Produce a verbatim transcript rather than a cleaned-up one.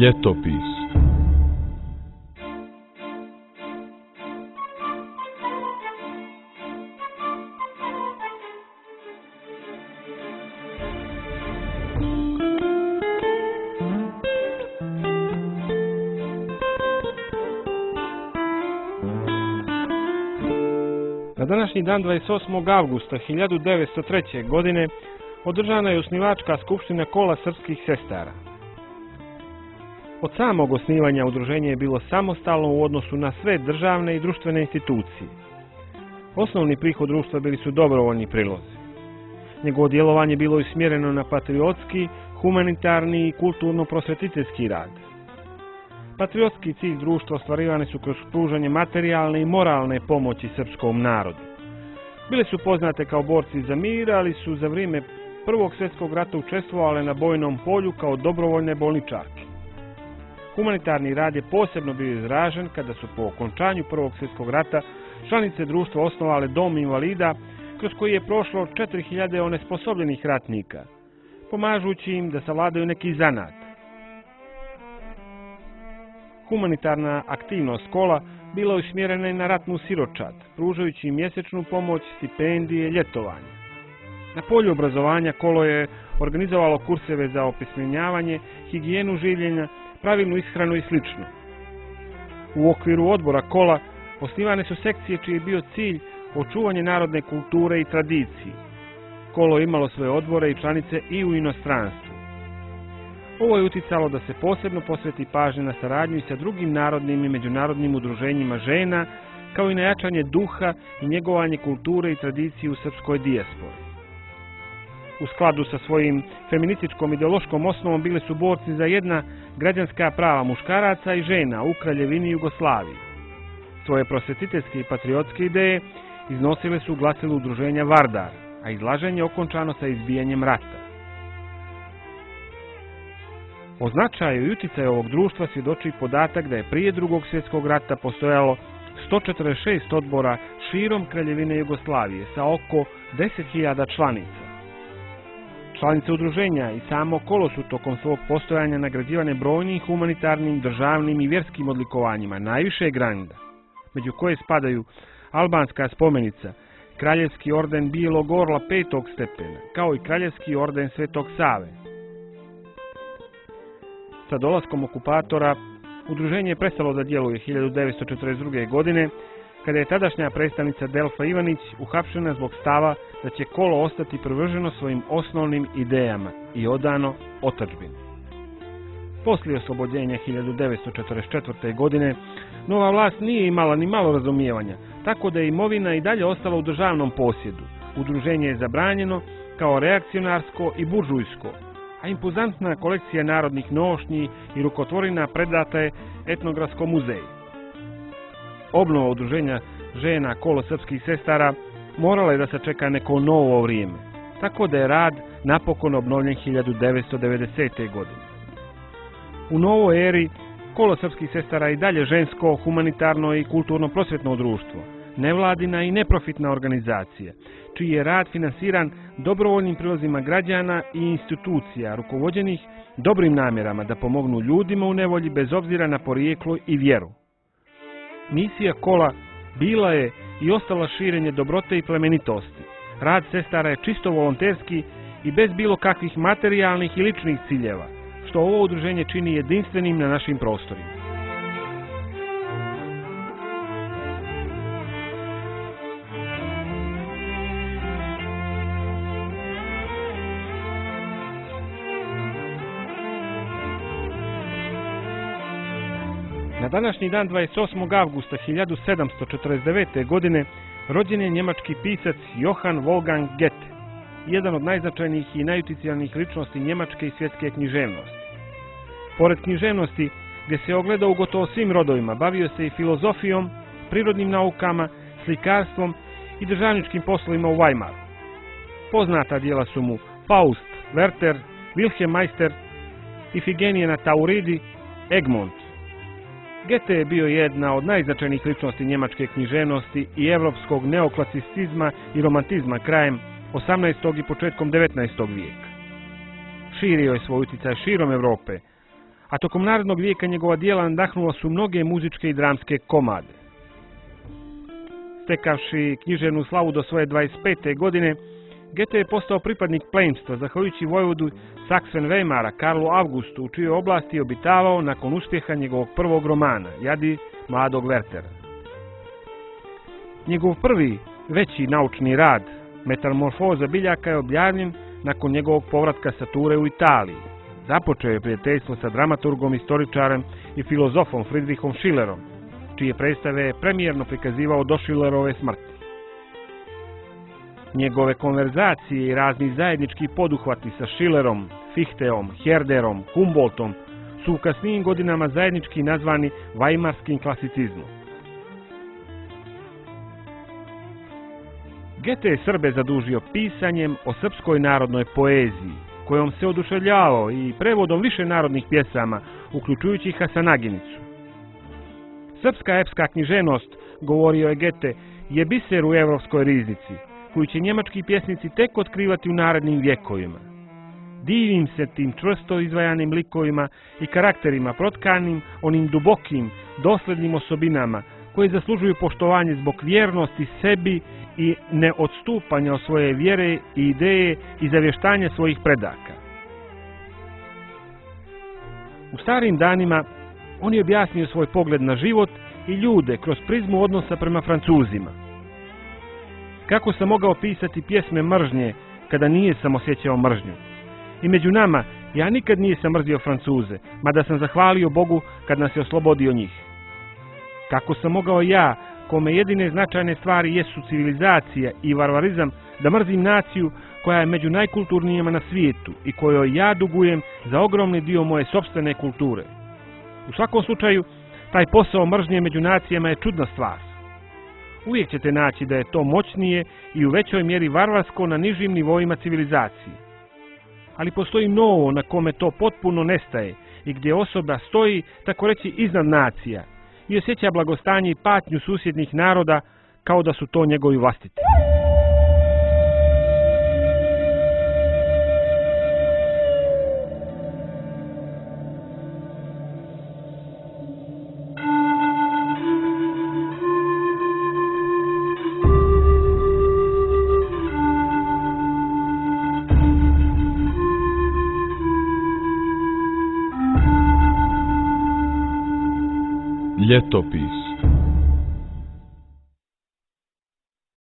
Ljetopis. Na današnji dan dvadeset osmog avgusta hiljadu devetsto treće. godine održana je osnivačka skupština Kola srpskih sestara. Od samog osnivanja udruženje je bilo samostalno u odnosu na sve državne i društvene institucije. Osnovni prihod društva bili su dobrovoljni prilozi. Njegovo djelovanje je bilo usmjereno na patriotski, humanitarni i kulturno-prosvetiteljski rad. Patriotski cilj društva ostvarivani su kroz pružanje materijalne i moralne pomoći srpskom narodu. Bili su poznate kao borci za mir, ali su za vrijeme Prvog svjetskog rata učestvovale na bojnom polju kao dobrovoljne bolničarke. Humanitarni rad je posebno bio izražen kada su po okončanju Prvog svjetskog rata članice društva osnovale dom invalida kroz koji je prošlo četiri hiljade onesposobljenih ratnika, pomažući im da savladaju neki zanat. Humanitarna aktivnost Kola bila je usmjerena i na ratnu siročad, pružajući im mjesečnu pomoć, stipendije, ljetovanje. Na polju obrazovanja Kolo je organizovalo kurseve za opismenjavanje, higijenu življenja, pravilnu ishranu i sl. U okviru odbora Kola osnivane su sekcije čiji je bio cilj očuvanje narodne kulture i tradicije. Kolo je imalo svoje odbore i članice i u inostranstvu. Ovo je uticalo da se posebno posveti pažnje na saradnju i sa drugim narodnim i međunarodnim udruženjima žena, kao i na jačanje duha i njegovanje kulture i tradicije u srpskoj dijaspori. U skladu sa svojim feminističkom ideološkom osnovom bili su borci za jedna građanska prava muškaraca i žena u Kraljevini Jugoslaviji. Svoje prosvetiteljske i patriotske ideje iznosile su u glasilu udruženja Vardar, a izlaženje okončano sa izbijanjem rata. O značaju i utjecaju ovog društva svjedoči podatak da je prije Drugog svjetskog rata postojalo sto četrdeset šest odbora širom Kraljevine Jugoslavije sa oko deset hiljada članica. Članice udruženja i samo Kolo su tokom svog postojanja nagrađivane brojnim humanitarnim, državnim i vjerskim odlikovanjima najvišeg ranga, među koje spadaju albanska spomenica, Kraljevski orden Bijelog orla petog stepena, kao i Kraljevski orden Svetog Save. Sa dolaskom okupatora, udruženje je prestalo da djeluje hiljadu devetsto četrdeset druge. godine, kada je tadašnja predstavnica Delfa Ivanić uhapšena zbog stava da će Kolo ostati privrženo svojim osnovnim idejama i odano otadžbini. Poslije oslobođenja hiljadu devetsto četrdeset četvrte. godine, nova vlast nije imala ni malo razumijevanja, tako da je imovina i dalje ostala u državnom posjedu. Udruženje je zabranjeno kao reakcionarsko i buržujsko, a impozantna kolekcija narodnih nošnji i rukotvorina predata je Etnografskom muzeju. Obnova udruženja žena Kolo srpskih sestara morala je da se čeka neko novo vrijeme, tako da je rad napokon obnovljen hiljadu devetsto devedesete. godine. U novoj eri Kolo srpskih sestara je i dalje žensko, humanitarno i kulturno-prosvjetno društvo, nevladina i neprofitna organizacija, čiji je rad finansiran dobrovoljnim prilozima građana i institucija, rukovođenih dobrim namjerama da pomognu ljudima u nevolji bez obzira na porijeklo i vjeru. Misija Kola bila je i ostala širenje dobrote i plemenitosti. Rad sestara je čisto volonterski i bez bilo kakvih materijalnih i ličnih ciljeva, što ovo udruženje čini jedinstvenim na našim prostorima. Na današnji dan dvadeset osmog avgusta hiljadu sedamsto četrdeset devete. godine rođen je njemački pisac Johann Wolfgang Goethe, jedan od najznačajnijih i najutjecajnijih ličnosti njemačke i svjetske književnosti. Pored književnosti, gdje se ogledao u gotovo svim rodovima, bavio se i filozofijom, prirodnim naukama, slikarstvom i državničkim poslovima u Weimaru. Poznata djela su mu Faust, Werther, Wilhelm Meister, Ifigenije na Tauridi, Egmont. Goethe je bio jedna od najznačajnijih ličnosti njemačke književnosti i evropskog neoklasicizma i romantizma krajem osamnaestog i početkom devetnaestog vijeka. Širio je svoj utjecaj širom Europe, a tokom narednog vijeka njegova djela nadahnula su mnoge muzičke i dramske komade. Stekavši književnu slavu do svoje dvadeset pete godine, Goethe je postao pripadnik plemstva, zahvaljujući vojvodu Saksen-Weimara Karlu Augustu, u čijoj oblasti je obitavao nakon uspjeha njegovog prvog romana, Jadi mladog Wertera. Njegov prvi veći naučni rad, Metamorfoza biljaka, je objavljen nakon njegovog povratka sa ture u Italiji. Započeo je prijateljstvo sa dramaturgom, istoričarem i filozofom Friedrichom Schillerom, čije predstave je premijerno prikazivao do Schillerove smrti. Njegove konverzacije i razni zajednički poduhvati sa Schillerom, Fichteom, Herderom, Humboldtom su u kasnijim godinama zajednički nazvani Weimarskim klasicizmom. Goethe je Srbe zadužio pisanjem o srpskoj narodnoj poeziji, kojom se oduševljavao, i prevodom više narodnih pjesama, uključujući Hasanaginicu. Srpska epska književnost, govorio je Goethe, je biser u evropskoj riznici, koju će njemački pjesnici tek otkrivati u narednim vjekovima. Divim se tim čvrsto izvajanim likovima i karakterima protkanim onim dubokim, doslednim osobinama koji zaslužuju poštovanje zbog vjernosti sebi i neodstupanja od svoje vjere i ideje i zavještanja svojih predaka. U starim danima on je objasnio svoj pogled na život i ljude kroz prizmu odnosa prema Francuzima. Kako sam mogao pisati pjesme mržnje kada nije sam osjećao mržnju? I među nama ja nikad nisam mrzio Francuze, mada sam zahvalio Bogu kad nas je oslobodio njih. Kako sam mogao ja, kome jedine značajne stvari jesu civilizacija i varvarizam, da mrzim naciju koja je među najkulturnijima na svijetu i kojoj ja dugujem za ogromni dio moje sopstvene kulture? U svakom slučaju, taj posao mržnje među nacijama je čudna stvar. Uvijek ćete naći da je to moćnije i u većoj mjeri varvarsko na nižim nivoima civilizacije. Ali postoji novo na kome to potpuno nestaje i gdje osoba stoji, tako reći, iznad nacija i osjeća blagostanje i patnju susjednih naroda kao da su to njegovi vlastiti. Ljetopis.